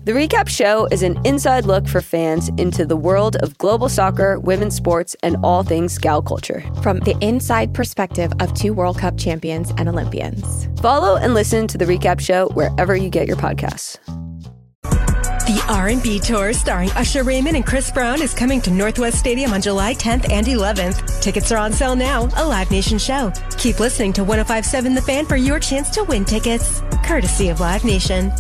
The Recap Show is an inside look for fans into the world of global soccer, women's sports, and all things gal culture. From the inside perspective of 2 World Cup champions and Olympians. Follow and listen to The Recap Show wherever you get your podcasts. The R&B Tour starring Usher Raymond and Chris Brown is coming to Northwest Stadium on July 10th and 11th. Tickets are on sale now, a Live Nation show. Keep listening to 105.7 The Fan for your chance to win tickets, courtesy of Live Nation.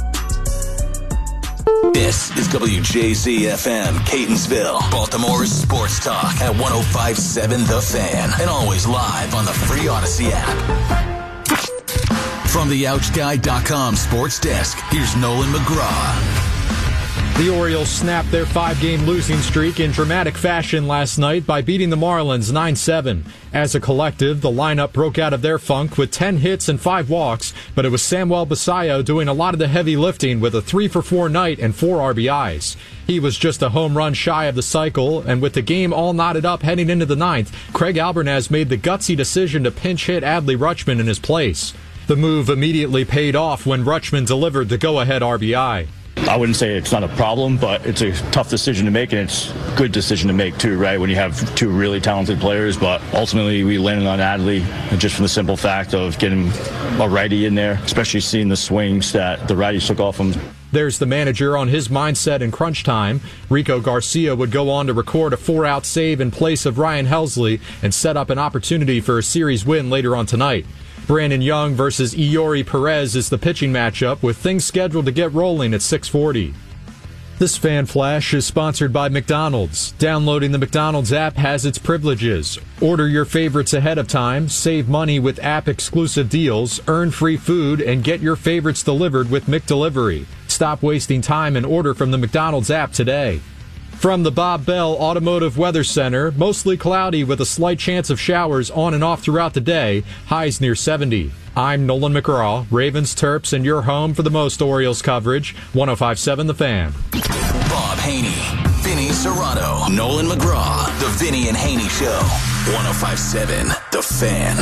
This is WJZ-FM, Catonsville, Baltimore's sports talk at 105.7 The Fan, and always live on the free Odyssey app. From the OuchGuy.com sports desk, here's Nolan McGraw. The Orioles snapped their 5-game losing streak in dramatic fashion last night by beating the Marlins 9-7. As a collective, the lineup broke out of their funk with 10 hits and 5 walks, but it was Samuel Basallo doing a lot of the heavy lifting with a 3-for-4 night and 4 RBIs. He was just a home run shy of the cycle, and with the game all knotted up heading into the 9th, Craig Albernaz made the gutsy decision to pinch hit Adley Rutschman in his place. The move immediately paid off when Rutschman delivered the go-ahead RBI. I wouldn't say it's not a problem, but it's a tough decision to make, and it's a good decision to make too, right, when you have 2 really talented players. But ultimately, we landed on Adley just from the simple fact of getting a righty in there, especially seeing the swings that the righties took off him. There's the manager on his mindset in crunch time. Rico Garcia would go on to record a 4-out save in place of Ryan Helsley and set up an opportunity for a series win later on tonight. Brandon Young versus Iori Perez is the pitching matchup, with things scheduled to get rolling at 6:40. This Fan Flash is sponsored by McDonald's. Downloading the McDonald's app has its privileges. Order your favorites ahead of time, save money with app-exclusive deals, earn free food, and get your favorites delivered with McDelivery. Stop wasting time and order from the McDonald's app today. From the Bob Bell Automotive Weather Center, mostly cloudy with a slight chance of showers on and off throughout the day, highs near 70. I'm Nolan McGraw, Ravens, Terps, and your home for the most Orioles coverage, 105.7 The Fan. Bob Haney, Vinny Serrato, Nolan McGraw, The Vinny and Haney Show, 105.7 The Fan.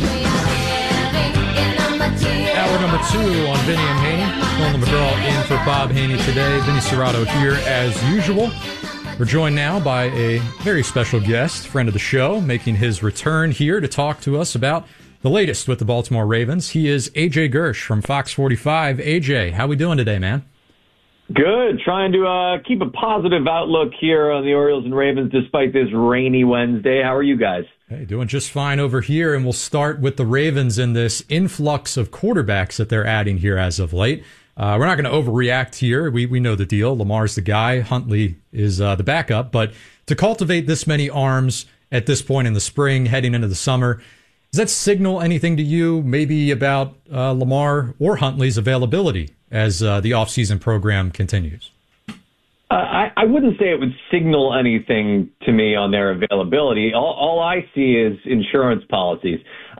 Hour number 2 on Vinny and Haney. Nolan McGraw in for Bob Haney today. Vinny Serrato here as usual. We're joined now by a very special guest, friend of the show, making his return here to talk to us about the latest with the Baltimore Ravens. He is AJ Gersh from Fox 45. AJ, how we doing today, man? Good. Trying to keep a positive outlook here on the Orioles and Ravens despite this rainy Wednesday. How are you guys? Hey, doing just fine over here, and we'll start with the Ravens and this influx of quarterbacks that they're adding here as of late. We're not going to overreact here. We know the deal. Lamar's the guy. Huntley is the backup. But to cultivate this many arms at this point in the spring, heading into the summer, does that signal anything to you maybe about Lamar or Huntley's availability as the offseason program continues? I wouldn't say it would signal anything to me on their availability. All I see is insurance policies.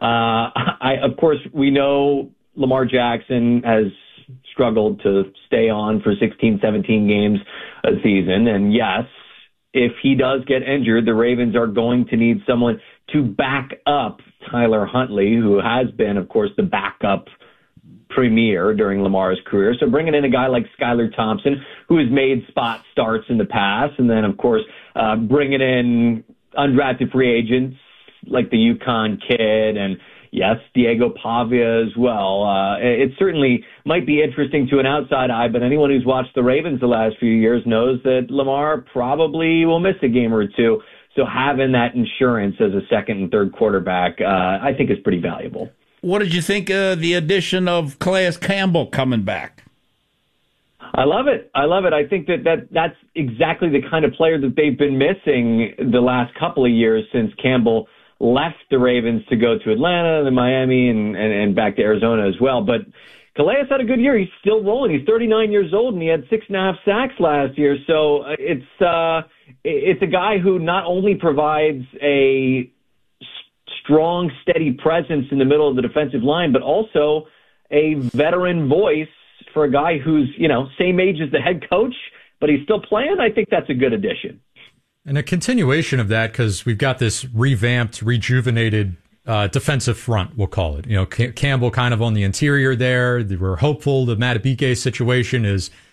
Of course, we know Lamar Jackson has struggled to stay on for 16, 17 games a season. And yes, if he does get injured, the Ravens are going to need someone to back up Tyler Huntley, who has been, of course, the backup premier during Lamar's career. So bringing in a guy like Skylar Thompson, who has made spot starts in the past, and then, of course, bringing in undrafted free agents like the UConn kid and, yes, Diego Pavia as well. It certainly might be interesting to an outside eye, but anyone who's watched the Ravens the last few years knows that Lamar probably will miss a game or two. So having that insurance as a second and third quarterback, I think is pretty valuable. What did you think of the addition of Calais Campbell coming back? I love it. I think that's exactly the kind of player that they've been missing the last couple of years since Campbell left the Ravens to go to Atlanta, then Miami, and back to Arizona as well. But Calais had a good year. He's still rolling. He's 39 years old, and he had 6.5 sacks last year. So it's a guy who not only provides a strong, steady presence in the middle of the defensive line, but also a veteran voice for a guy who's, same age as the head coach, but he's still playing. I think that's a good addition. And a continuation of that, because we've got this revamped, rejuvenated defensive front, we'll call it. Campbell kind of on the interior there. We're hopeful the Matabike situation is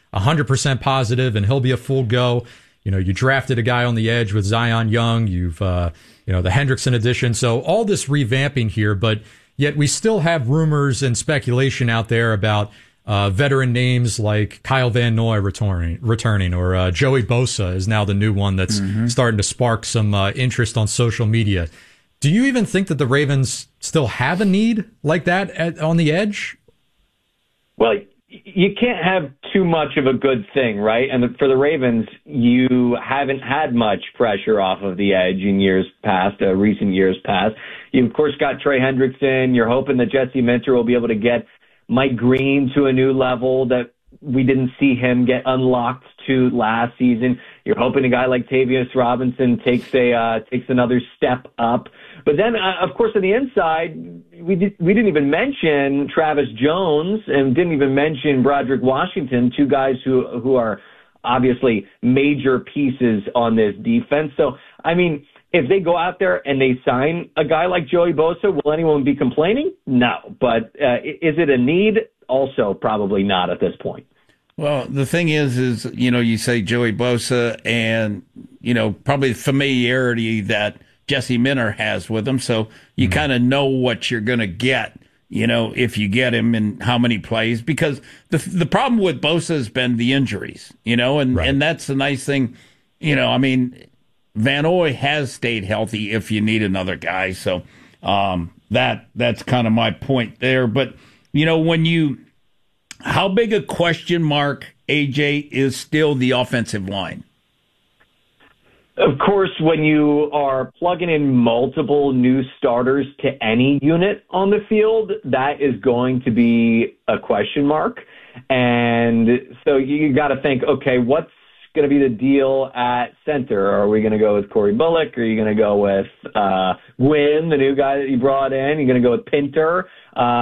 100% positive and he'll be a full go. You know, you drafted a guy on the edge with Zion Young. You've, the Hendrickson addition. So all this revamping here, but yet we still have rumors and speculation out there about veteran names like Kyle Van Noy returning, or Joey Bosa is now the new one that's starting to spark some interest on social media. Do you even think that the Ravens still have a need like that on the edge? Well, you can't have too much of a good thing, right? And for the Ravens, you haven't had much pressure off of the edge in years past, recent years past. You, of course, got Trey Hendrickson. You're hoping that Jesse Minter will be able to get Mike Green to a new level that we didn't see him get unlocked to last season. You're hoping a guy like Tavius Robinson takes another step up. But then, of course, on the inside, we didn't even mention Travis Jones and didn't even mention Broderick Washington, two guys who are obviously major pieces on this defense. So, I mean, if they go out there and they sign a guy like Joey Bosa, will anyone be complaining? No. But is it a need? Also, probably not at this point. Well, the thing is, you say Joey Bosa and, probably the familiarity that Jesse Minter has with him. So you kind of know what you're going to get, if you get him and how many plays. Because the problem with Bosa has been the injuries, and that's the nice thing. Van Noy has stayed healthy if you need another guy. So that's kind of my point there. But, how big a question mark, AJ, is still the offensive line? Of course, when you are plugging in multiple new starters to any unit on the field, that is going to be a question mark. And so you got to think, okay, what's going to be the deal at center? Are we going to go with Corey Bullock? Are you going to go with Gwynn, the new guy that you brought in? You're going to go with Pinter?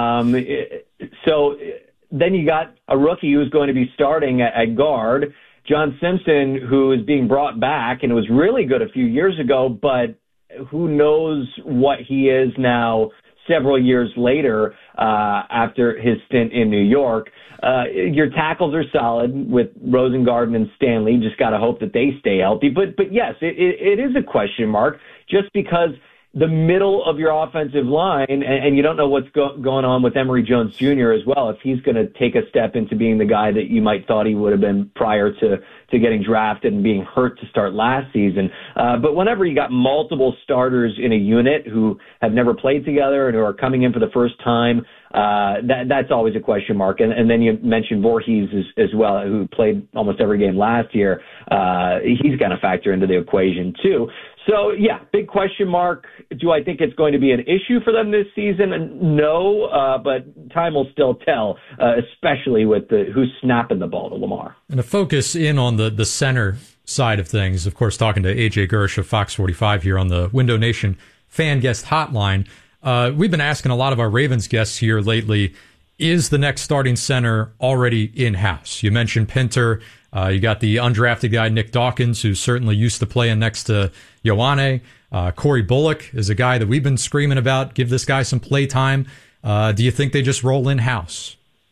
So then you got a rookie who's going to be starting at guard, John Simpson, who is being brought back and was really good a few years ago, but who knows what he is now several years later after his stint in New York. Your tackles are solid with Rosengarten and Stanley. You just got to hope that they stay healthy. But yes, it is a question mark just because the middle of your offensive line, and you don't know what's going on with Emory Jones Jr. as well, if he's going to take a step into being the guy that you might thought he would have been prior to getting drafted and being hurt to start last season. But whenever you got multiple starters in a unit who have never played together and who are coming in for the first time, that's always a question mark. And then you mentioned Voorhees as well, who played almost every game last year. He's going to factor into the equation too. So, yeah, big question mark. Do I think it's going to be an issue for them this season? No, but time will still tell, especially with who's snapping the ball to Lamar. And to focus in on the center side of things, of course, talking to AJ Gersh of Fox 45 here on the Window Nation fan guest hotline. We've been asking a lot of our Ravens guests here lately, is the next starting center already in-house? You mentioned Pinter. You got the undrafted guy, Nick Dawkins, who's certainly used to playing next to Ioane. Corey Bullock is a guy that we've been screaming about. Give this guy some play time. Do you think they just roll in-house?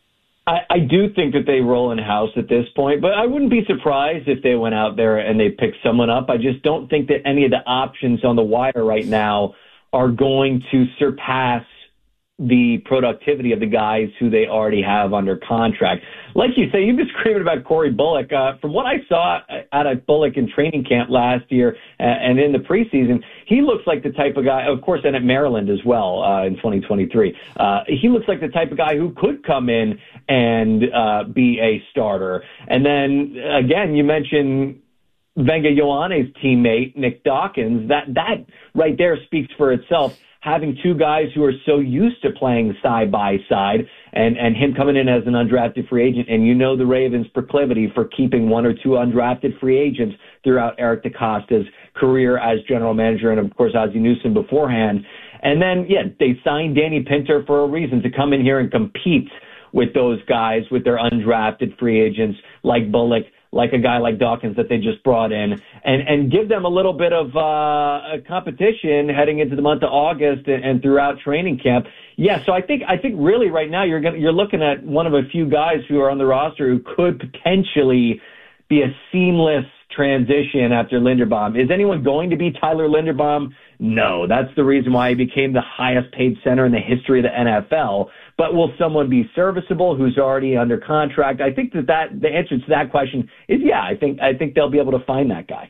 I do think that they roll in-house at this point, but I wouldn't be surprised if they went out there and they picked someone up. I just don't think that any of the options on the wire right now are going to surpass the productivity of the guys who they already have under contract. Like you say, you've been screaming about Corey Bullock. From what I saw out of Bullock in training camp last year and in the preseason, he looks like the type of guy, of course, and at Maryland as well in 2023. He looks like the type of guy who could come in and be a starter. And then, again, you mentioned Venga Ioane's teammate, Nick Dawkins. That right there speaks for itself. Having two guys who are so used to playing side by side and him coming in as an undrafted free agent. And the Ravens' proclivity for keeping one or two undrafted free agents throughout Eric DeCosta's career as general manager and, of course, Ozzie Newsome beforehand. And then, they signed Danny Pinter for a reason, to come in here and compete with those guys, with their undrafted free agents like Bullock, like a guy like Dawkins that they just brought in, and give them a little bit of a competition heading into the month of August and throughout training camp. Yeah, so I think really right now you're looking at one of a few guys who are on the roster who could potentially be a seamless transition after Linderbaum. Is anyone going to be Tyler Linderbaum? No. That's the reason why he became the highest paid center in the history of the NFL. But will someone be serviceable who's already under contract? I think that the answer to that question is yeah. I think they'll be able to find that guy.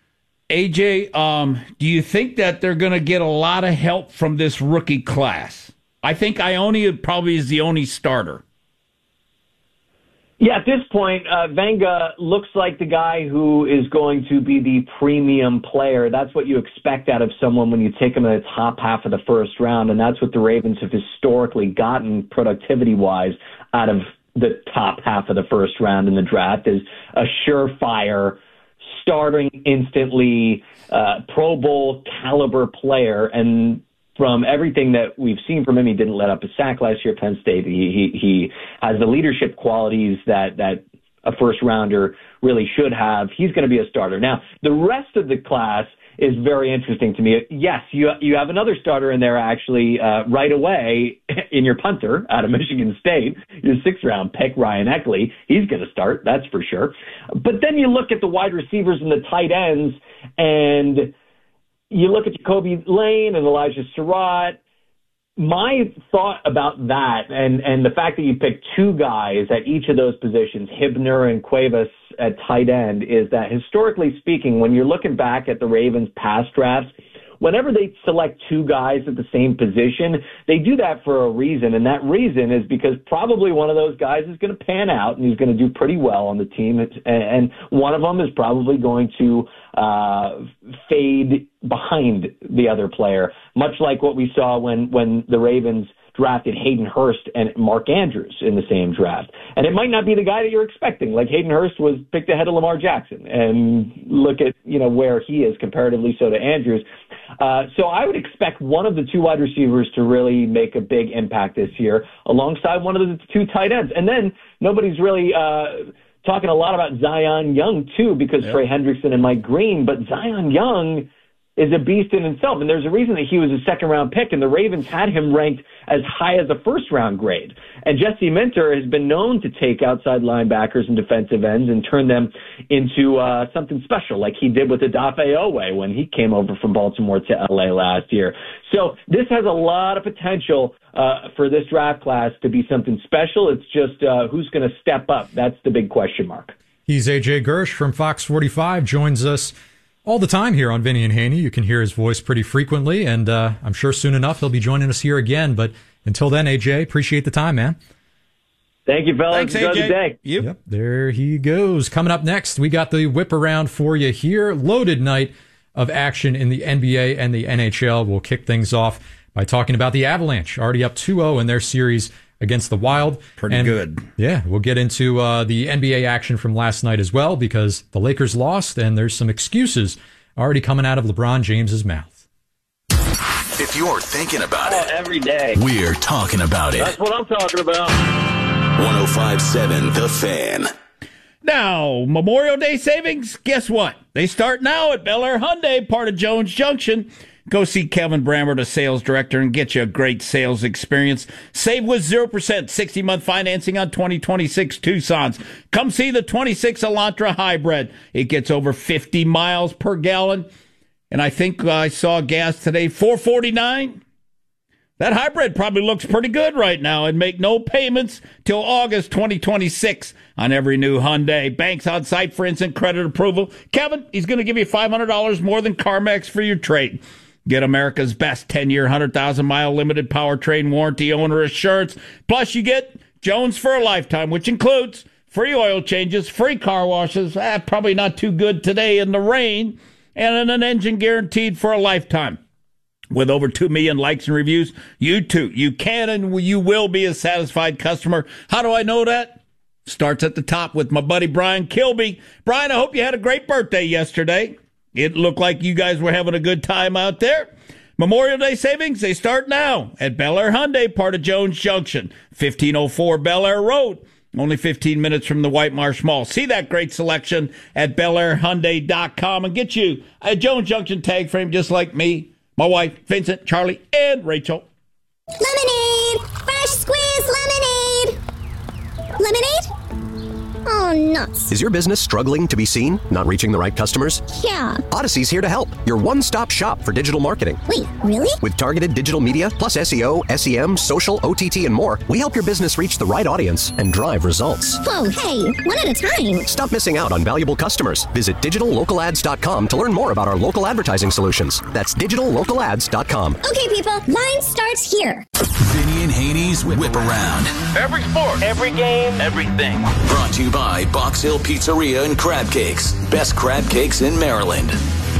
AJ, do you think that they're going to get a lot of help from this rookie class? I think Ionia probably is the only starter. Yeah, at this point, Venga looks like the guy who is going to be the premium player. That's what you expect out of someone when you take him in the top half of the first round, and that's what the Ravens have historically gotten productivity-wise out of the top half of the first round in the draft, is a surefire, starting instantly, Pro Bowl caliber player. And from everything that we've seen from him, he didn't let up a sack last year at Penn State. He has the leadership qualities that a first rounder really should have. He's going to be a starter. Now, the rest of the class is very interesting to me. Yes, you have another starter in there actually right away in your punter out of Michigan State, your 6th round pick, Ryan Eckley. He's going to start, that's for sure. But then you look at the wide receivers and the tight ends, and you look at Jacoby Lane and Elijah Surratt. My thought about that and the fact that you picked 2 guys at each of those positions, Hibner and Cuevas at tight end, is that historically speaking, when you're looking back at the Ravens' past drafts, whenever they select 2 guys at the same position, they do that for a reason, and that reason is because probably one of those guys is going to pan out and he's going to do pretty well on the team, and one of them is probably going to fade behind the other player, much like what we saw when the Ravens drafted Hayden Hurst and Mark Andrews in the same draft. And it might not be the guy that you're expecting. Like Hayden Hurst was picked ahead of Lamar Jackson, and look at, where he is comparatively so to Andrews. So I would expect one of the 2 wide receivers to really make a big impact this year alongside one of the 2 tight ends. And then nobody's really talking a lot about Zion Young too, because Trey Hendrickson and Mike Green, but Zion Young is a beast in himself. And there's a reason that he was a 2nd-round pick, and the Ravens had him ranked as high as a 1st-round grade. And Jesse Minter has been known to take outside linebackers and defensive ends and turn them into something special, like he did with Odafe Oweh when he came over from Baltimore to L.A. last year. So this has a lot of potential for this draft class to be something special. It's just who's going to step up. That's the big question mark. He's AJ Gersh from Fox 45, joins us all the time here on Vinny and Haney. You can hear his voice pretty frequently, and I'm sure soon enough he'll be joining us here again. But until then, AJ, appreciate the time, man. Thank you, fellas. Thanks, AJ. Day. Yep, there he goes. Coming up next, we got the whip around for you here. Loaded night of action in the NBA and the NHL. We'll kick things off by talking about the Avalanche, already up 2-0 in their series against the Wild. Pretty good. Yeah, we'll get into the NBA action from last night as well, because the Lakers lost, and there's some excuses already coming out of LeBron James's mouth. If you're thinking about it every day, we're talking about it. That's what I'm talking about. 105.7 The Fan. Now, Memorial Day savings, guess what? They start now at Bel Air Hyundai, part of Jones Junction. Go see Kevin Brammer, the sales director, and get you a great sales experience. Save with 0%, 60-month financing on 2026 Tucsons. Come see the 26 Elantra Hybrid. It gets over 50 miles per gallon. And I think I saw gas today, $4.49. That hybrid probably looks pretty good right now, and make no payments till August 2026 on every new Hyundai. Banks on site for instant credit approval. Kevin, he's going to give you $500 more than CarMax for your trade. Get America's best 10-year, 100,000-mile limited powertrain warranty owner assurance. Plus, you get Jones for a lifetime, which includes free oil changes, free car washes, probably not too good today in the rain, and an engine guaranteed for a lifetime. With over 2 million likes and reviews, you too, you can and you will be a satisfied customer. How do I know that? Starts at the top with my buddy Brian Kilby. Brian, I hope you had a great birthday yesterday. It looked like you guys were having a good time out there. Memorial Day savings, they start now at Bel Air Hyundai, part of Jones Junction, 1504 Bel Air Road. only 15 minutes from the White Marsh Mall. See that great selection at BelAirHyundai.com and get you a Jones Junction tag frame just like me, my wife, Vincent, Charlie, and Rachel. Lemonade! Fresh squeezed lemonade! Lemonade? Oh, nuts. Is your business struggling to be seen? Not reaching the right customers? Yeah. Odyssey's here to help. Your one-stop shop for digital marketing. Wait, really? With targeted digital media, plus SEO, SEM, social, OTT, and more, we help your business reach the right audience and drive results. Whoa, hey, one at a time. Stop missing out on valuable customers. Visit digitallocalads.com to learn more about our local advertising solutions. That's digitallocalads.com. Okay, people, line starts here. Vinny and Haney's Whip Around. Every sport, every game, everything. Brought to you by Box Hill Pizzeria and Crab Cakes. Best crab cakes in Maryland.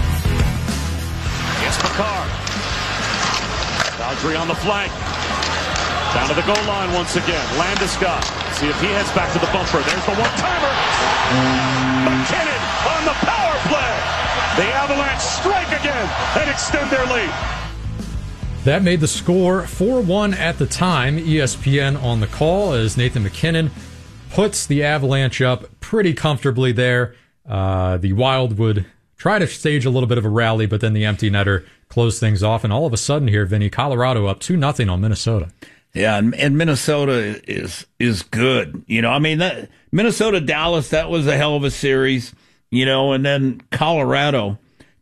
It's McCarr. Dodgery on the flank. Down to the goal line once again. Landeskog. See if he heads back to the bumper. There's the one-timer. McKinnon on the power play. The Avalanche strike again and extend their lead. That made the score 4-1 at the time. ESPN on the call as Nathan McKinnon puts the Avalanche up pretty comfortably there. The Wild would try to stage a little bit of a rally, but then the empty netter closed things off. And all of a sudden here, Vinny, Colorado up 2-0 on Minnesota. Yeah, and Minnesota is good. You know, I mean, that Minnesota-Dallas, that was a hell of a series. You know, and then Colorado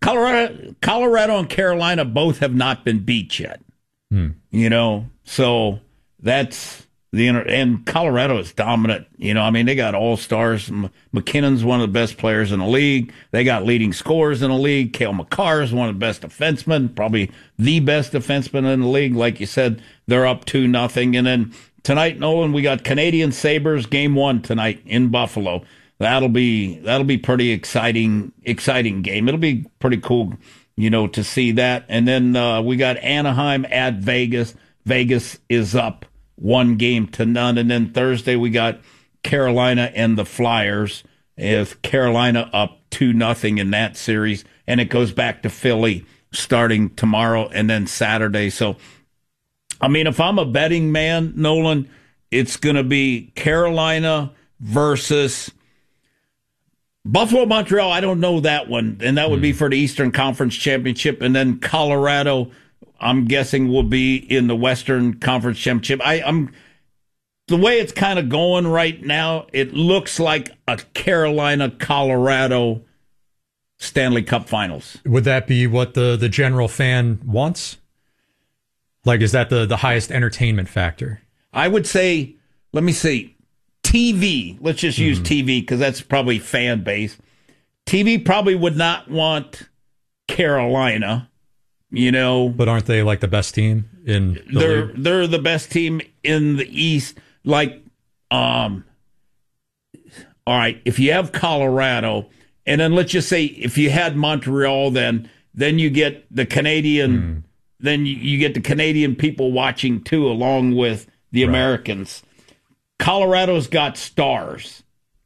and Carolina both have not been beat yet. You know, so that's and Colorado is dominant. You know, I mean, they got all-stars. McKinnon's one of the best players in the league. They got leading scorers in the league. Cale Makar is one of the best defensemen, probably the best defenseman in the league. Like you said, they're up 2-0. And then tonight, Nolan, we got Canadian Sabres game 1 tonight in Buffalo. That'll be pretty exciting game. It'll be pretty cool, you know, to see that. And then we got Anaheim at Vegas. Vegas is up 1-0. And then Thursday we got Carolina and the Flyers. If Carolina up 2-0 in that series, and it goes back to Philly starting tomorrow and then Saturday. So, I mean, if I'm a betting man, Nolan, it's going to be Carolina versus Buffalo, Montreal. I don't know that one, and that would be for the Eastern Conference Championship. And then Colorado, I'm guessing, will be in the Western Conference Championship. I'm the way it's kind of going right now, it looks like a Carolina-Colorado Stanley Cup Finals. Would that be what the general fan wants? Like, is that the highest entertainment factor? I would say, let me see, TV. Let's just use TV because that's probably fan base. TV probably would not want Carolina, you know. But aren't they like the best team in the league? They're the best team in the East. Like, all right, if you have Colorado, and then let's just say if you had Montreal, then you get the Canadian, then you get the Canadian people watching too, along with the Americans. Colorado's got stars.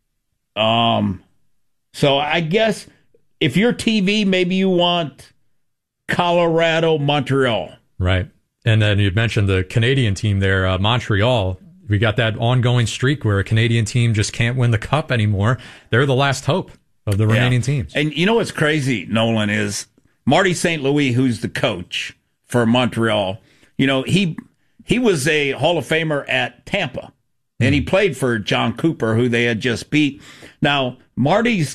So I guess if you're TV, maybe you want Colorado, Montreal. Right. And then you mentioned the Canadian team there, Montreal. We got that ongoing streak where a Canadian team just can't win the cup anymore. They're the last hope of the remaining teams. And you know what's crazy, Nolan, is Marty St. Louis, who's the coach for Montreal. You know, he was a Hall of Famer at Tampa, and he played for John Cooper, who they had just beat. Now, Marty's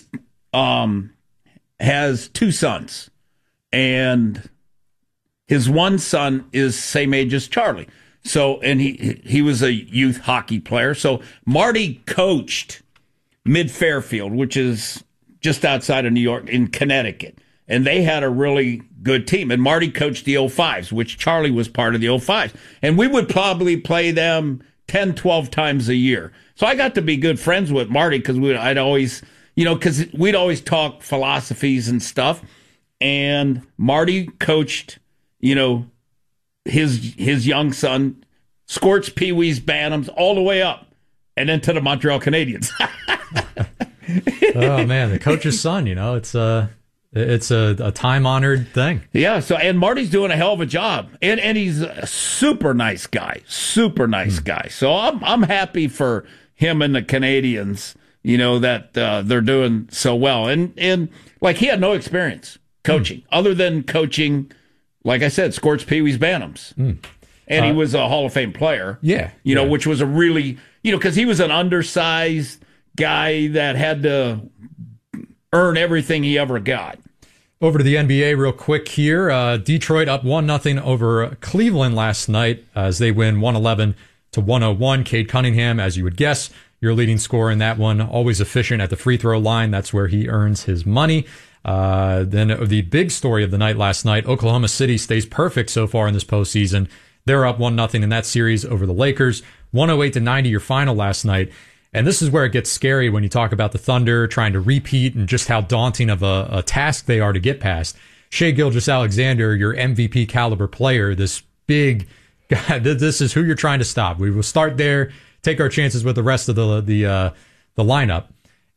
has 2 sons, and his one son is same age as Charlie. So, and he was a youth hockey player. So Marty coached Mid-Fairfield, which is just outside of New York, in Connecticut. And they had a really good team. And Marty coached the 05s, which Charlie was part of the 05s. And we would probably play them 10, 12 times a year. So I got to be good friends with Marty because I'd always, you know, because we'd always talk philosophies and stuff. And Marty coached, you know, his young son, Scorch, Pee-wees, Bantams, all the way up, and then to the Montreal Canadiens. Oh man, the coach's son, you know, it's a time-honored thing. Yeah, so and Marty's doing a hell of a job. And he's a super nice guy. So I'm happy for him and the Canadians, that they're doing so well. And like, he had no experience coaching other than coaching, like I said, Scorch Pee-wee's Bantams. And he was a Hall of Fame player. Which was a really, because he was an undersized guy that had to earn everything he ever got. Over to the NBA real quick here. Detroit up 1-0 over Cleveland last night as they win 111-101. Cade Cunningham, as you would guess, your leading scorer in that one, always efficient at the free throw line. That's where he earns his money. Then the big story of the night last night, Oklahoma City stays perfect so far in this postseason. They're up 1-0 in that series over the Lakers. 108-90 your final last night. And this is where it gets scary when you talk about the Thunder trying to repeat and just how daunting of a task they are to get past. Shai Gilgeous-Alexander, your MVP caliber player, this big guy, this is who you're trying to stop. We will start there, take our chances with the rest of the lineup.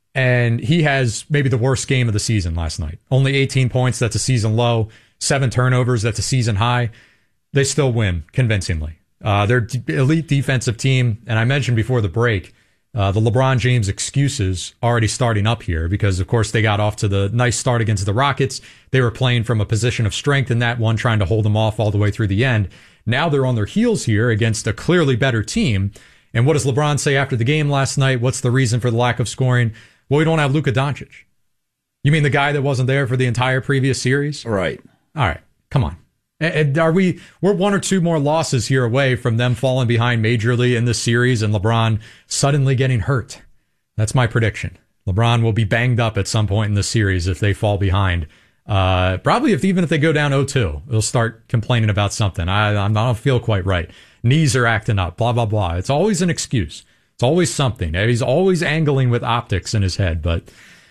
And he has maybe the worst game of the season last night. Only 18 points, that's a season low. 7 turnovers, that's a season high. They still win convincingly. They're elite defensive team, and I mentioned before the break, the LeBron James excuses already starting up here because, of course, they got off to the nice start against the Rockets. They were playing from a position of strength in that one, trying to hold them off all the way through the end. Now they're on their heels here against a clearly better team. And what does LeBron say after the game last night? What's the reason for the lack of scoring? Well, we don't have Luka Doncic. You mean the guy that wasn't there for the entire previous series? Right. All right. Come on. And we're 1 or 2 more losses here away from them falling behind majorly in this series and LeBron suddenly getting hurt. That's my prediction. LeBron will be banged up at some point in the series if they fall behind. Probably even if they go down 0-2, they'll start complaining about something. I don't feel quite right. Knees are acting up, blah, blah, blah. It's always an excuse. It's always something. He's always angling with optics in his head, but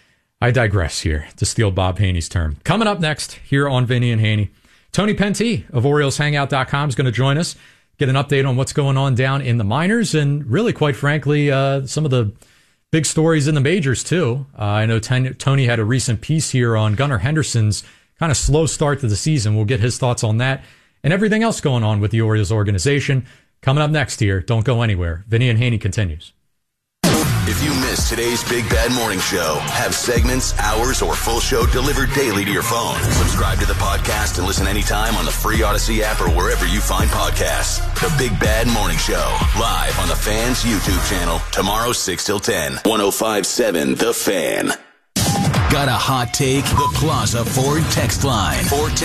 I digress here, to steal Bob Haney's term. Coming up next here on Vinny and Haney, Tony Penty of OriolsHangout.com is going to join us, get an update on what's going on down in the minors, and really, quite frankly, some of the big stories in the majors, too. I know Tony had a recent piece here on Gunnar Henderson's kind of slow start to the season. We'll get his thoughts on that and everything else going on with the Orioles organization. Coming up next here, don't go anywhere. Vinny and Haney continues. If you missed today's Big Bad Morning Show, have segments, hours, or full show delivered daily to your phone. Subscribe to the podcast and listen anytime on the free Odyssey app or wherever you find podcasts. The Big Bad Morning Show, live on the Fan's YouTube channel, tomorrow 6 till 10. 105.7 The Fan. Got a hot take? The Plaza Ford text line,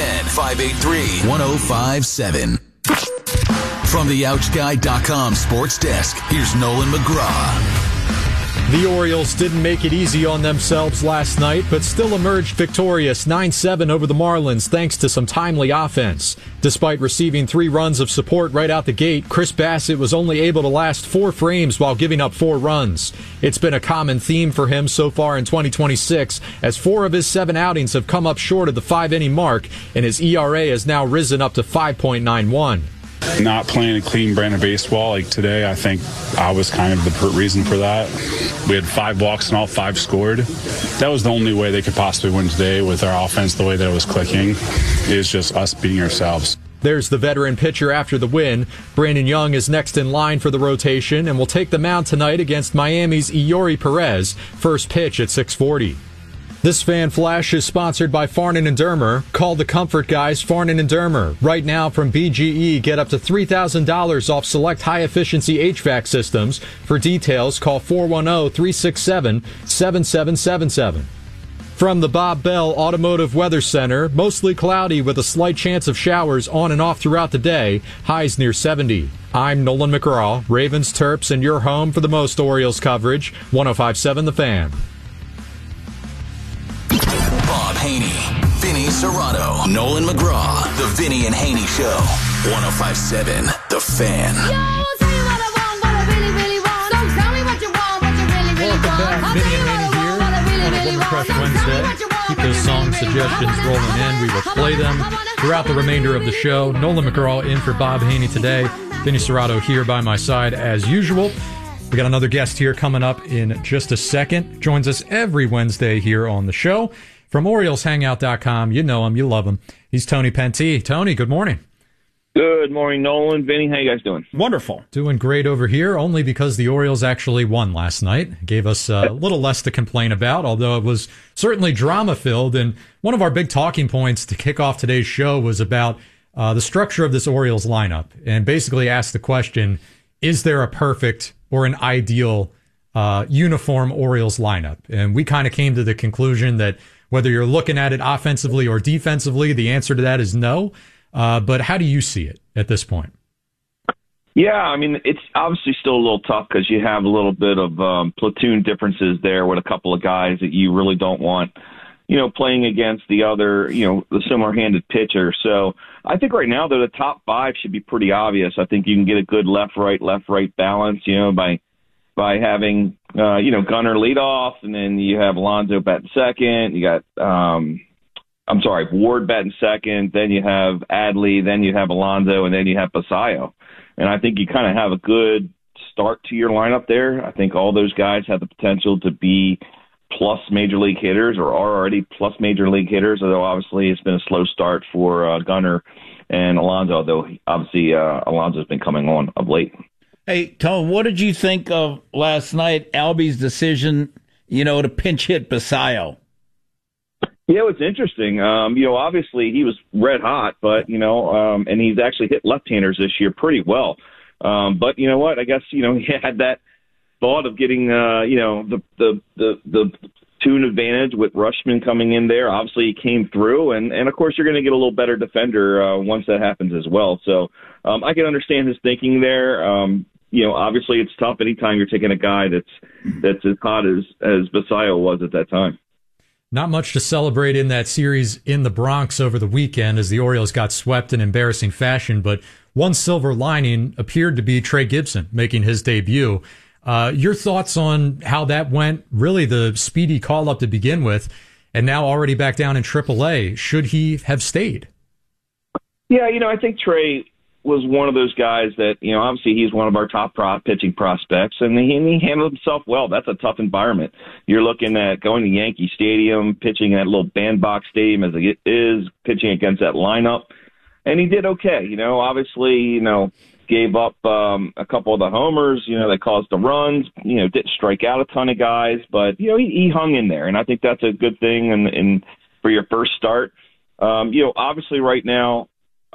410-583-1057. From the OutSky.com sports desk, here's Nolan McGraw. The Orioles didn't make it easy on themselves last night, but still emerged victorious 9-7 over the Marlins thanks to some timely offense. Despite receiving 3 runs of support right out the gate, Chris Bassett was only able to last 4 frames while giving up 4 runs. It's been a common theme for him so far in 2026, as 4 of his 7 outings have come up short of the 5-inning mark, and his ERA has now risen up to 5.91. Not playing a clean brand of baseball like today, I think I was kind of the reason for that. We had 5 walks and all 5 scored. That was the only way they could possibly win today with our offense, the way that it was clicking. It was just us being ourselves. There's the veteran pitcher after the win. Brandon Young is next in line for the rotation and will take the mound tonight against Miami's Eori Perez. First pitch at 6:40. This Fan Flash is sponsored by Farnan & Dermer. Call the Comfort Guys, Farnan & Dermer. Right now from BGE, get up to $3,000 off select high-efficiency HVAC systems. For details, call 410-367-7777. From the Bob Bell Automotive Weather Center, mostly cloudy with a slight chance of showers on and off throughout the day, highs near 70. I'm Nolan McGraw, Ravens, Terps, and your home for the most Orioles coverage, 105.7 The Fan. Bob Haney, Vinny Serrato, Nolan McGraw, The Vinny and Haney Show, 105.7 The Fan. Welcome back, Vinny and Haney here on a Woman Crush Wednesday. Keep those song suggestions rolling in. We will play them throughout the remainder of the show. Nolan McGraw in for Bob Haney today. Vinny Serrato here by my side as usual. We got another guest here coming up in just a second. Joins us every Wednesday here on the show. From OriolsHangout.com, you know him, you love him. He's Tony Penty. Tony, good morning. Good morning, Nolan. Vinny, how you guys doing? Wonderful. Doing great over here, only because the Orioles actually won last night. Gave us a little less to complain about, although it was certainly drama-filled. And one of our big talking points to kick off today's show was about the structure of this Orioles lineup, and basically asked the question, is there a perfect or an ideal uniform Orioles lineup? And we kind of came to the conclusion that whether you're looking at it offensively or defensively, the answer to that is no. But how do you see it at this point? Yeah, I mean, it's obviously still a little tough because you have a little bit of platoon differences there with a couple of guys that you really don't want, playing against the other, the similar-handed pitcher. So I think right now, though, the top five should be pretty obvious. I think you can get a good left-right balance, by having, Gunnar lead off, and then you have Alonso batting second. You got, Ward batting second, then you have Adley, then you have Alonso, and then you have Basayo. And I think you kind of have a good start to your lineup there. I think all those guys have the potential to be plus major league hitters or are already plus major league hitters, although obviously it's been a slow start for Gunnar and Alonso, although obviously Alonso's been coming on of late. Hey, Tone, what did you think of last night, Albie's decision, to pinch hit Basayo? Yeah, it was interesting. Obviously he was red hot, but, and he's actually hit left-handers this year pretty well. But you know what? I guess, he had that thought of getting, the tune advantage with Rutschman coming in there. Obviously he came through, and of course you're going to get a little better defender once that happens as well. So I can understand his thinking there. Obviously it's tough anytime you're taking a guy that's as hot as Basayo was at that time. Not much to celebrate in that series in the Bronx over the weekend as the Orioles got swept in embarrassing fashion, but one silver lining appeared to be Trey Gibson making his debut. Your thoughts on how that went, really the speedy call-up to begin with, and now already back down in AAA. Should he have stayed? Yeah, I think Trey was one of those guys that, obviously he's one of our top pitching prospects, and he handled himself well. That's a tough environment. You're looking at going to Yankee Stadium, pitching in that little bandbox stadium as it is, pitching against that lineup, and he did okay. Obviously, gave up a couple of the homers, that caused the runs, didn't strike out a ton of guys, but, he hung in there, and I think that's a good thing and for your first start. Obviously right now,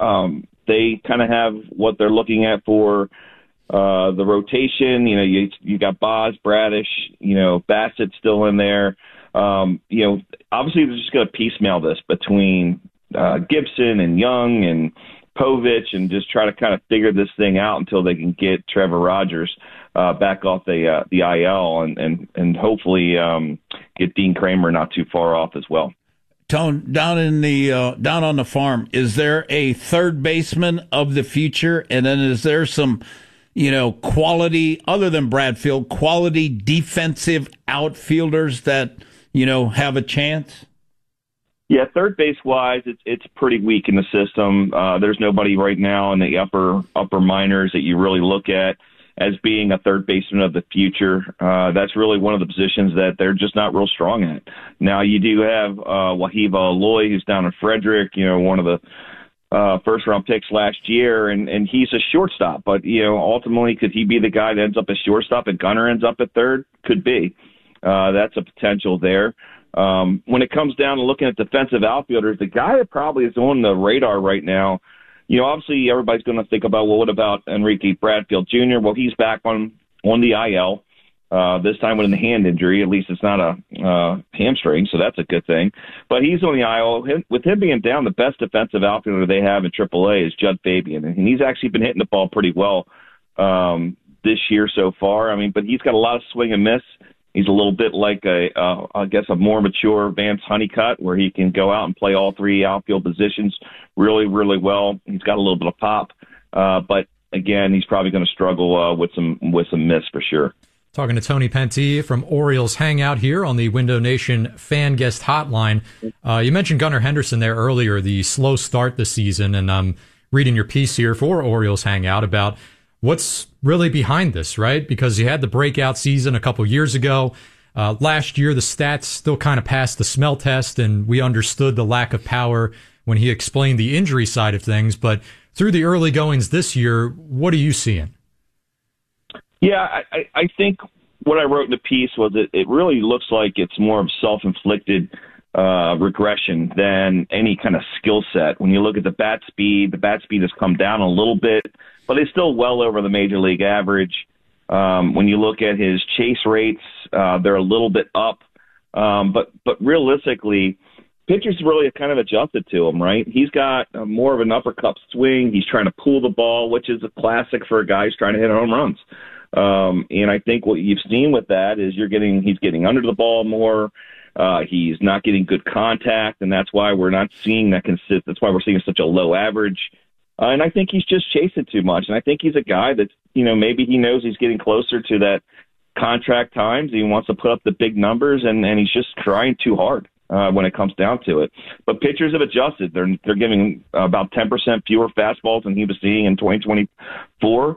they kind of have what they're looking at for the rotation. You got Boz, Bradish, Bassett still in there. Obviously they're just going to piecemeal this between Gibson and Young and Povich and just try to kind of figure this thing out until they can get Trevor Rogers back off the IL and hopefully get Dean Kramer not too far off as well. Tone, down on the farm, is there a third baseman of the future? And then is there some, quality, other than Bradfield, quality defensive outfilders that, have a chance? Yeah, third base-wise, it's pretty weak in the system. There's nobody right now in the upper minors that you really look at as being a third baseman of the future. That's really one of the positions that they're just not real strong at. Now, you do have Wahiba Aloy, who's down in Frederick, one of the first-round picks last year, and he's a shortstop. But, ultimately, could he be the guy that ends up as shortstop and Gunnar ends up at third? Could be. That's a potential there. When it comes down to looking at defensive outfielders, the guy that probably is on the radar right now, obviously everybody's going to think about, well, what about Enrique Bradfield Jr.? Well, he's back on the IL, this time with a hand injury. At least it's not a hamstring, so that's a good thing. But he's on the IL. With him being down, the best defensive outfielder they have in AAA is Judd Fabian, and he's actually been hitting the ball pretty well this year so far. But he's got a lot of swing and miss. He's a little bit like a more mature Vance Honeycutt, where he can go out and play all three outfield positions really, really well. He's got a little bit of pop, but again, he's probably going to struggle with some miss for sure. Talking to Tony Pentee from Orioles Hangout here on the Window Nation Fan Guest Hotline. You mentioned Gunnar Henderson there earlier, the slow start this season, and I'm reading your piece here for Orioles Hangout about what's really behind this, right? Because you had the breakout season a couple years ago. Last year, the stats still kind of passed the smell test, and we understood the lack of power when he explained the injury side of things. But through the early goings this year, what are you seeing? Yeah, I think what I wrote in the piece was it really looks like it's more of self-inflicted regression than any kind of skill set. When you look at the bat speed has come down a little bit, but it's still well over the major league average. When you look at his chase rates, they're a little bit up. But realistically, pitchers really kind of adjusted to him, right? He's got more of an uppercut swing. He's trying to pull the ball, which is a classic for a guy who's trying to hit home runs. And I think what you've seen with that is he's getting under the ball more. He's not getting good contact, and that's why we're not seeing that consistent. That's why we're seeing such a low average. And I think he's just chasing too much. And I think he's a guy that, maybe he knows he's getting closer to that contract times. He wants to put up the big numbers, and he's just trying too hard when it comes down to it. But pitchers have adjusted. They're giving about 10% fewer fastballs than he was seeing in 2024.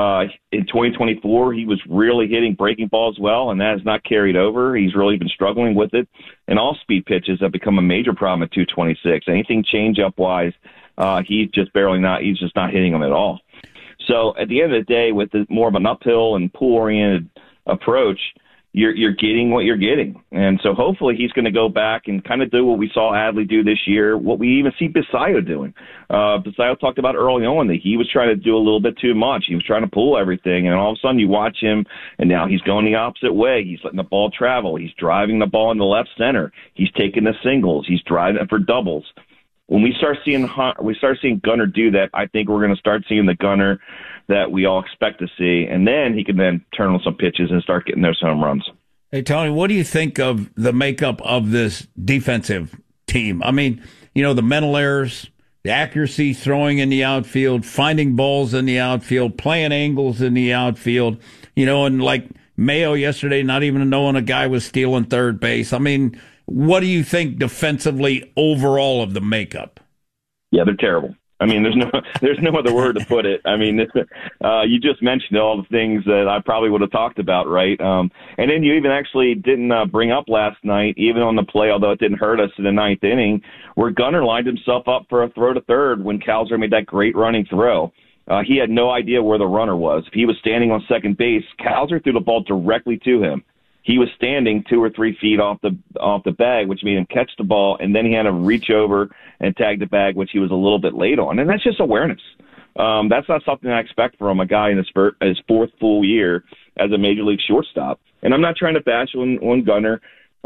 In 2024, he was really hitting breaking balls well, and that has not carried over. He's really been struggling with it. And all speed pitches have become a major problem at 226. Anything change-up-wise, he's just not hitting them at all. So at the end of the day, with more of an uphill and pull-oriented approach, you're getting what you're getting. And so hopefully he's going to go back and kind of do what we saw Adley do this year, what we even see Basayo doing. Basayo talked about early on that he was trying to do a little bit too much. He was trying to pull everything, and all of a sudden you watch him, and now he's going the opposite way. He's letting the ball travel. He's driving the ball in the left center. He's taking the singles. He's driving it for doubles. When we start seeing Gunnar do that, I think we're going to start seeing the Gunnar that we all expect to see, and then he can then turn on some pitches and start getting those home runs. Hey, Tony, what do you think of the makeup of this defensive team? I mean, the mental errors, the accuracy, throwing in the outfield, finding balls in the outfield, playing angles in the outfield, and like Mayo yesterday, not even knowing a guy was stealing third base. I mean, what do you think defensively overall of the makeup? Yeah, they're terrible. I mean, there's no other word to put it. I mean, you just mentioned all the things that I probably would have talked about, right? And then you even actually didn't bring up last night, even on the play, although it didn't hurt us in the ninth inning, where Gunnar lined himself up for a throw to third when Kalzer made that great running throw. He had no idea where the runner was. If he was standing on second base, Kalzer threw the ball directly to him. He was standing 2 or 3 feet off the bag, which made him catch the ball, and then he had to reach over and tag the bag, which he was a little bit late on. And that's just awareness. That's not something I expect from a guy in his fourth full year as a major league shortstop. And I'm not trying to bash on Gunnar,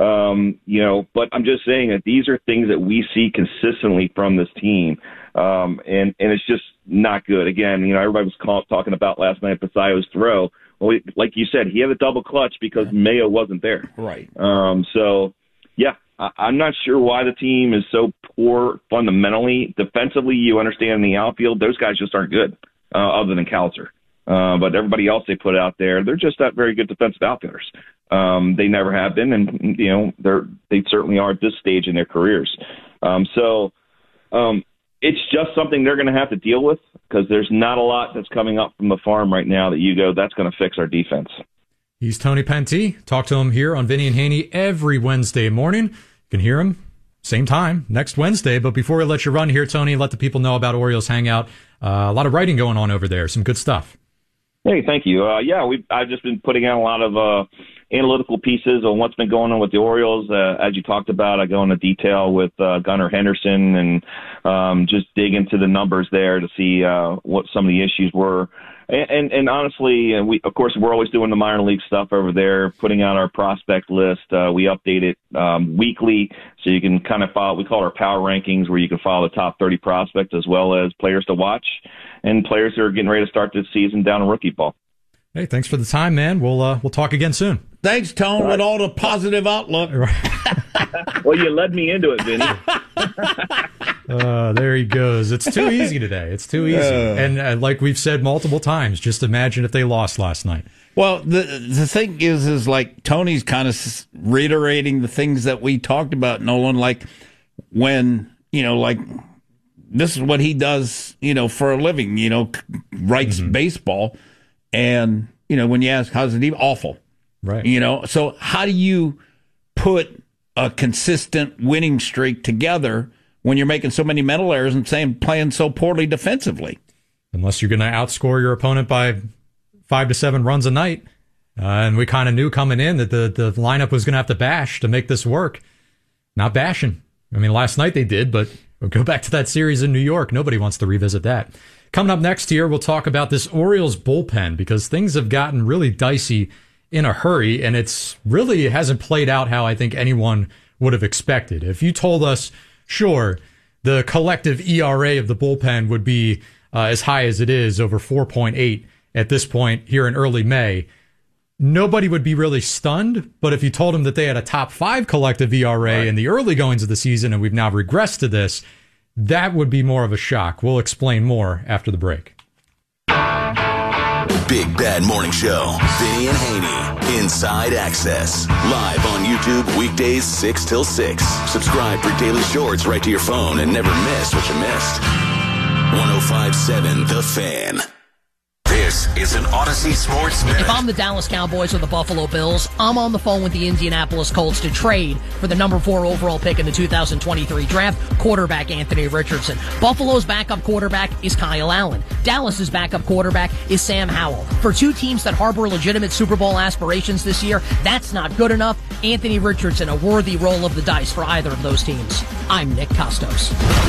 but I'm just saying that these are things that we see consistently from this team, and it's just not good. Again, everybody was talking about last night Basayo's throw. Well, like you said, he had a double clutch because Mayo wasn't there. Right. I'm not sure why the team is so poor fundamentally. Defensively, you understand in the outfield, those guys just aren't good, other than Kalzer. But everybody else they put out there, they're just not very good defensive outfielders. They never have been, and they certainly are at this stage in their careers. It's just something they're going to have to deal with because there's not a lot that's coming up from the farm right now that you go, that's going to fix our defense. He's Tony Penty. Talk to him here on Vinny and Haney every Wednesday morning. You can hear him same time next Wednesday. But before we let you run here, Tony, let the people know about Orioles Hangout. A lot of writing going on over there. Some good stuff. Hey, thank you. I've just been putting out a lot of analytical pieces on what's been going on with the Orioles. As you talked about, I go into detail with Gunnar Henderson and just dig into the numbers there to see what some of the issues were. And honestly, we're always doing the minor league stuff over there, putting out our prospect list. We update it weekly, so you can kind of follow. We call it our power rankings, where you can follow the top 30 prospects as well as players to watch and players that are getting ready to start this season down in rookie ball. Hey, thanks for the time, man. We'll talk again soon. Thanks, Tone, with all the positive outlook. Well, you led me into it, Vinny. There he goes. It's too easy today. It's too easy. And like we've said multiple times, just imagine if they lost last night. Well, the thing is like Tony's kind of reiterating the things that we talked about, Nolan, like when, like this is what he does, for a living, writes baseball. And, when you ask, how's it even awful? Right. So how do you put a consistent winning streak together when you're making so many mental errors and playing so poorly defensively. Unless you're going to outscore your opponent by 5 to 7 runs a night. And we kind of knew coming in that the lineup was going to have to bash to make this work. Not bashing. I mean, last night they did, but we'll go back to that series in New York. Nobody wants to revisit that. Coming up next here, we'll talk about this Orioles bullpen because things have gotten really dicey in a hurry, and it hasn't played out how I think anyone would have expected. If you told us, sure, the collective ERA of the bullpen would be as high as it is, over 4.8 at this point here in early May, nobody would be really stunned. But if you told them that they had a top 5 collective ERA in the early goings of the season and we've now regressed to this, that would be more of a shock. We'll explain more after the break. Big Bad Morning Show. Vinny and Haney. Inside Access. Live on YouTube weekdays 6 till 6. Subscribe for daily shorts right to your phone and never miss what you missed. 105.7 The Fan. This is an Odyssey Sports Minute. If I'm the Dallas Cowboys or the Buffalo Bills, I'm on the phone with the Indianapolis Colts to trade for the number 4 overall pick in the 2023 draft, quarterback Anthony Richardson. Buffalo's backup quarterback is Kyle Allen. Dallas's backup quarterback is Sam Howell. For 2 teams that harbor legitimate Super Bowl aspirations this year, that's not good enough. Anthony Richardson, a worthy roll of the dice for either of those teams. I'm Nick Costos.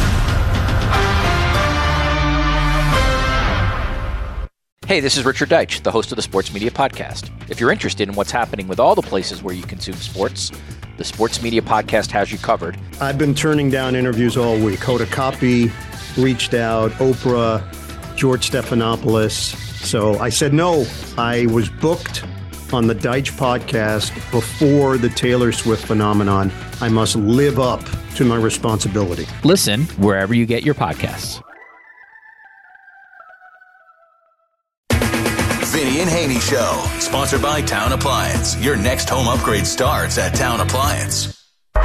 Hey, this is Richard Deitch, the host of the Sports Media Podcast. If you're interested in what's happening with all the places where you consume sports, the Sports Media Podcast has you covered. I've been turning down interviews all week. Hoda Kotb reached out, Oprah, George Stephanopoulos. So I said no. I was booked on the Deitch Podcast before the Taylor Swift phenomenon. I must live up to my responsibility. Listen wherever you get your podcasts. Vinny and Haney Show, sponsored by Town Appliance. Your next home upgrade starts at Town Appliance.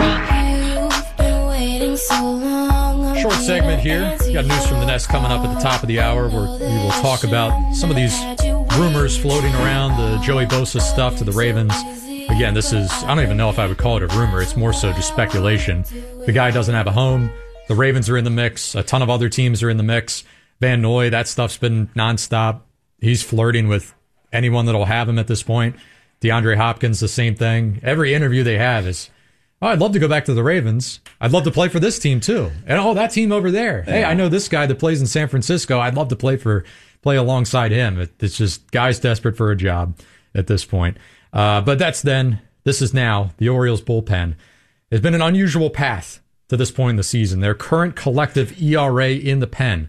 Short segment here. Got news from the Nest coming up at the top of the hour where we will talk about some of these rumors floating around, the Joey Bosa stuff to the Ravens. Again, this is, I don't even know if I would call it a rumor. It's more so just speculation. The guy doesn't have a home. The Ravens are in the mix. A ton of other teams are in the mix. Van Noy, that stuff's been nonstop. He's flirting with anyone that'll have him at this point. DeAndre Hopkins, the same thing. Every interview they have is, oh, I'd love to go back to the Ravens. I'd love to play for this team too. And oh, that team over there. Hey, I know this guy that plays in San Francisco. I'd love to play alongside him. It's just guys desperate for a job at this point. But that's then. This is now. The Orioles bullpen has been an unusual path to this point in the season. Their current collective ERA in the pen,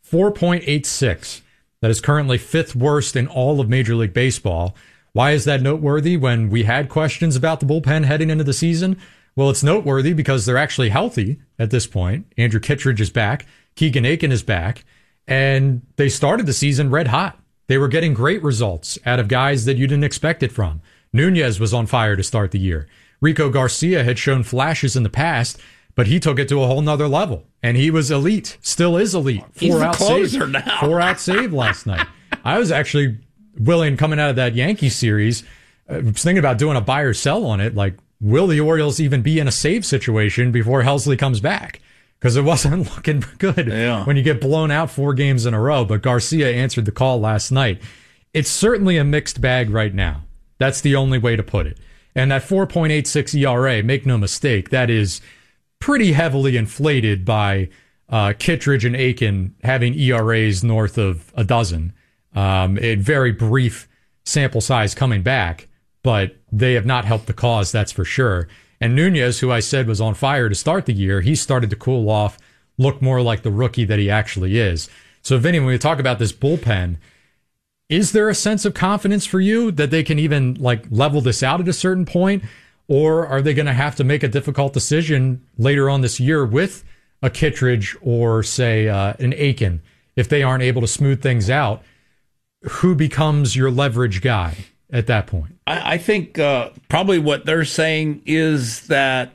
4.86. That is currently 5th worst in all of Major League Baseball. Why is that noteworthy when we had questions about the bullpen heading into the season? Well, it's noteworthy because they're actually healthy at this point. Andrew Kittredge is back. Keegan Aiken is back. And they started the season red hot. They were getting great results out of guys that you didn't expect it from. Nunez was on fire to start the year. Rico Garcia had shown flashes in the past, but he took it to a whole nother level. And he was elite. Still is elite. He's the closer now. 4 out save last night. I was actually willing, coming out of that Yankees series, I was thinking about doing a buy or sell on it. Like, will the Orioles even be in a save situation before Helsley comes back? Because it wasn't looking good when you get blown out 4 games in a row. But Garcia answered the call last night. It's certainly a mixed bag right now. That's the only way to put it. And that 4.86 ERA, make no mistake, that is pretty heavily inflated by Kittredge and Aiken having ERAs north of a dozen. A very brief sample size coming back, but they have not helped the cause, that's for sure. And Nunez, who I said was on fire to start the year, he started to cool off, look more like the rookie that he actually is. So, Vinny, when we talk about this bullpen, is there a sense of confidence for you that they can even level this out at a certain point? Or are they going to have to make a difficult decision later on this year with a Kittredge or, say, an Aiken, if they aren't able to smooth things out? Who becomes your leverage guy at that point? I think probably what they're saying is that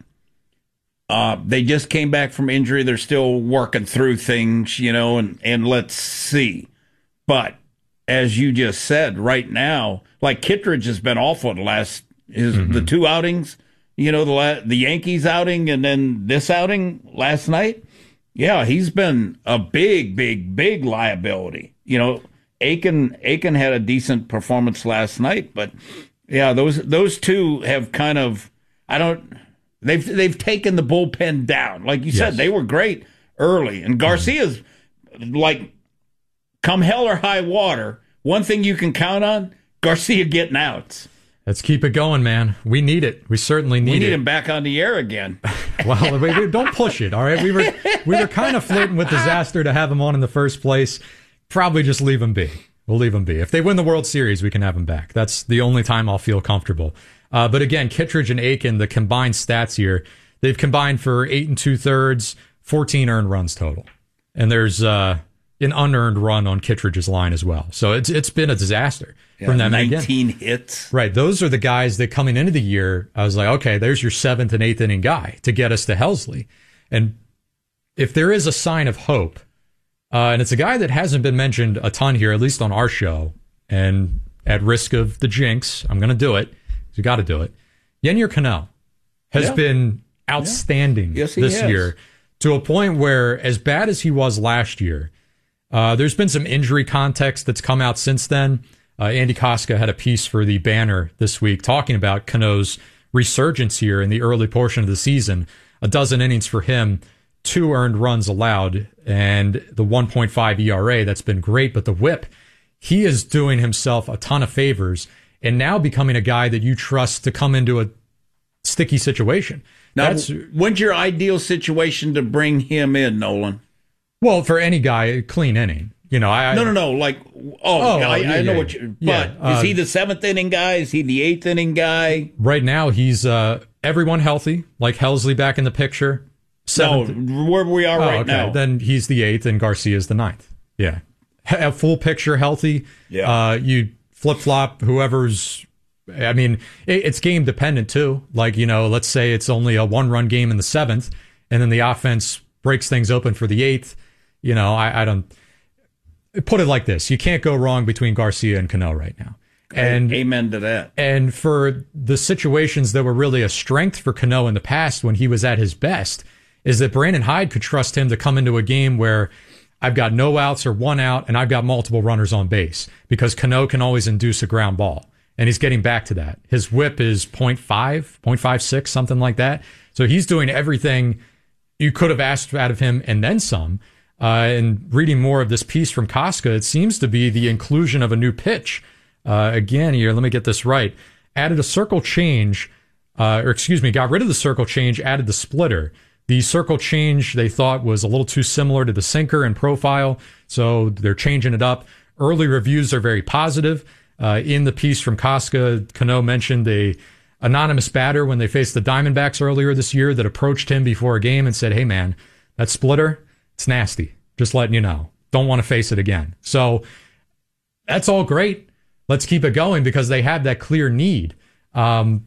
they just came back from injury. They're still working through things, and let's see. But as you just said, right now, like Kittredge has been awful the 2 outings, the Yankees outing and then this outing last night. Yeah, he's been a big liability. You know, Aiken had a decent performance last night, but yeah, those two have kind of they've taken the bullpen down. Like you said, they were great early, and Garcia's like come hell or high water. One thing you can count on: Garcia getting outs. Let's keep it going, man. We need it. We certainly need it. We need him back on the air again. Well, we don't push it, all right? We were kind of flirting with disaster to have him on in the first place. Probably just leave him be. We'll leave him be. If they win the World Series, we can have him back. That's the only time I'll feel comfortable. But again, Kittredge and Aiken, the combined stats here, they've combined for 8 2/3, 14 earned runs total. And there's an unearned run on Kittredge's line as well. So it's been a disaster from them. 19 hits. Right. Those are the guys that coming into the year, I was like, okay, there's your 7th and 8th inning guy to get us to Helsley. And if there is a sign of hope, and it's a guy that hasn't been mentioned a ton here, at least on our show, and at risk of the jinx, I'm going to do it. You got to do it. Yennier Cano has been outstanding this year, to a point where, as bad as he was last year, there's been some injury context that's come out since then. Andy Koska had a piece for the Banner this week talking about Cano's resurgence here in the early portion of the season. 12 innings for him, 2 earned runs allowed, and the 1.5 ERA. That's been great. But the whip, he is doing himself a ton of favors and now becoming a guy that you trust to come into a sticky situation. Now, when's your ideal situation to bring him in, Nolan? Well, for any guy, clean inning. You know, No. Like, I know what you. But is he the 7th inning guy? Is he the 8th inning guy? Right now, he's everyone healthy, like Helsley back in the picture. 7th. No, where we are right now. Then he's the 8th, and Garcia's the 9th. Yeah, a full picture, healthy. Yeah, you flip flop whoever's. I mean, it's game dependent too. Like, you know, let's say it's only a 1-run game in the 7th, and then the offense breaks things open for the 8th. You know, I don't. Put it like this: you can't go wrong between Garcia and Cano right now. And amen to that. And for the situations that were really a strength for Cano in the past when he was at his best, is that Brandon Hyde could trust him to come into a game where I've got no outs or 1 out and I've got multiple runners on base, because Cano can always induce a ground ball. And he's getting back to that. His whip is 0.56, something like that. So he's doing everything you could have asked out of him and then some. And reading more of this piece from Koska, it seems to be the inclusion of a new pitch. Again, here, let me get this right. Added a circle change, got rid of the circle change, added the splitter. The circle change they thought was a little too similar to the sinker and profile, so they're changing it up. Early reviews are very positive. In the piece from Koska, Cano mentioned a anonymous batter when they faced the Diamondbacks earlier this year that approached him before a game and said, "Hey man, that splitter, it's nasty. Just letting you know. Don't want to face it again." So that's all great. Let's keep it going, because they have that clear need. You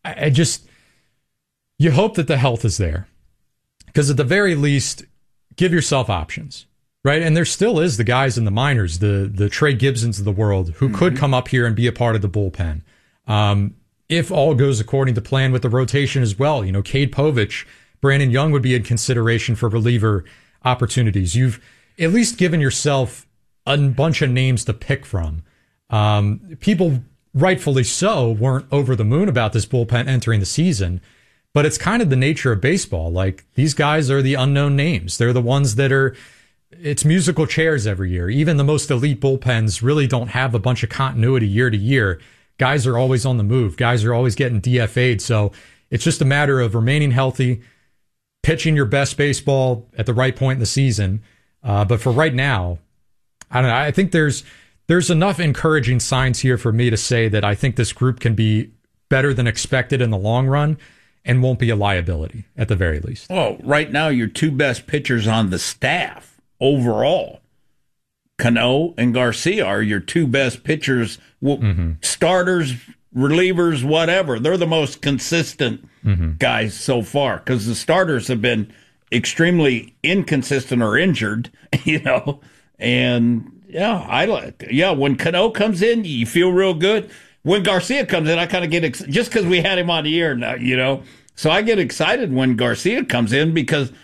hope that the health is there, because at the very least, give yourself options, right? And there still is the guys in the minors, the Trey Gibsons of the world, who could come up here and be a part of the bullpen. If all goes according to plan with the rotation as well, you know, Cade Povich, Brandon Young would be in consideration for reliever opportunities. You've at least given yourself a bunch of names to pick from. People, rightfully so, weren't over the moon about this bullpen entering the season, but it's kind of the nature of baseball. Like, these guys are the unknown names. They're the ones that it's musical chairs every year. Even the most elite bullpens really don't have a bunch of continuity year to year. Guys are always on the move. Guys are always getting DFA'd. So it's just a matter of remaining healthy, pitching your best baseball at the right point in the season. But for right now, I don't know. I think there's enough encouraging signs here for me to say that I think this group can be better than expected in the long run and won't be a liability at the very least. Well, right now, your 2 best pitchers on the staff overall, Cano and Garcia, are your 2 best pitchers, starters, relievers, whatever. They're the most consistent guys so far, because the starters have been extremely inconsistent or injured, you know. And when Cano comes in, you feel real good. When Garcia comes in, I kind of get just because we had him on the air now, you know. So I get excited when Garcia comes in, because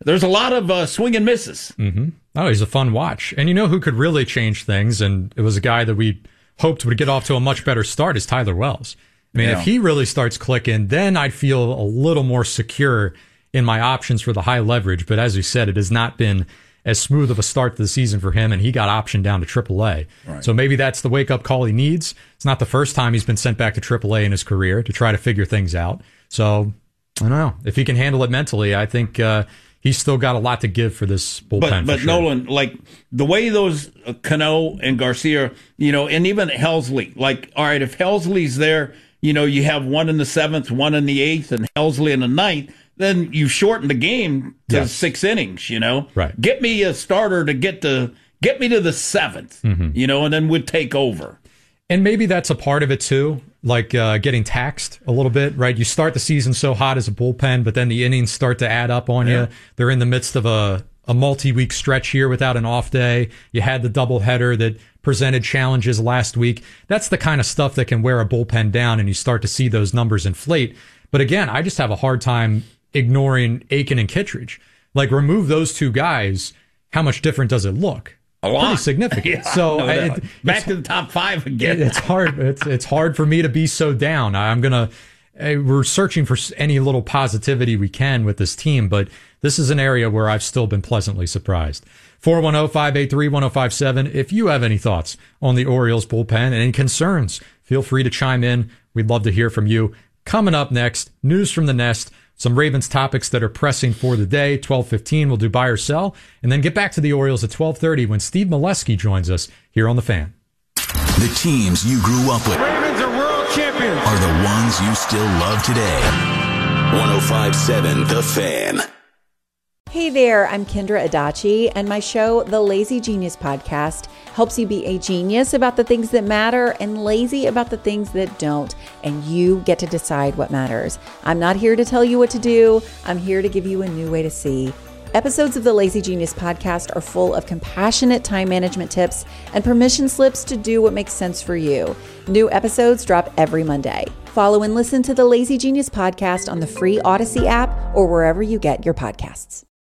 there's a lot of swing and misses. Mm-hmm. Oh, he's a fun watch. And you know who could really change things, and it was a guy that we hoped would get off to a much better start, is Tyler Wells. I mean, if he really starts clicking, then I'd feel a little more secure in my options for the high leverage. But as you said, it has not been as smooth of a start to the season for him, and he got optioned down to AAA. Right. So maybe that's the wake-up call he needs. It's not the first time he's been sent back to AAA in his career to try to figure things out. So, I don't know. If he can handle it mentally, I think he's still got a lot to give for this bullpen. But sure. Nolan, like the way those Cano and Garcia, and even Helsley, like, all right, if Helsley's there, you have one in the 7th, one in the 8th, and Helsley in the 9th, then you shorten the game to 6 innings, Right. Get me a starter to get me to the 7th, and then we'd take over. And maybe that's a part of it too, like getting taxed a little bit, right? You start the season so hot as a bullpen, but then the innings start to add up on you. They're in the midst of a multi-week stretch here without an off day. You had the doubleheader that presented challenges last week. That's the kind of stuff that can wear a bullpen down, and you start to see those numbers inflate. But again, I just have a hard time ignoring Aiken and Kittredge. Like, remove those two guys, how much different does it look? A lot. Pretty significant. So back to the top 5 again. It's hard. It's hard for me to be so down. We're searching for any little positivity we can with this team, but this is an area where I've still been pleasantly surprised. 410-583-1057. If you have any thoughts on the Orioles bullpen and any concerns, feel free to chime in. We'd love to hear from you. Coming up next, news from the nest. Some Ravens topics that are pressing for the day. 12:15, we'll do buy or sell, and then get back to the Orioles at 12:30 when Steve Molesky joins us here on The Fan. The teams you grew up with, Ravens are world champions, are the ones you still love today. 105.7 The Fan. Hey there, I'm Kendra Adachi, and my show, The Lazy Genius Podcast, helps you be a genius about the things that matter and lazy about the things that don't, and you get to decide what matters. I'm not here to tell you what to do. I'm here to give you a new way to see. Episodes of the Lazy Genius Podcast are full of compassionate time management tips and permission slips to do what makes sense for you. New episodes drop every Monday. Follow and listen to the Lazy Genius Podcast on the free Odyssey app or wherever you get your podcasts.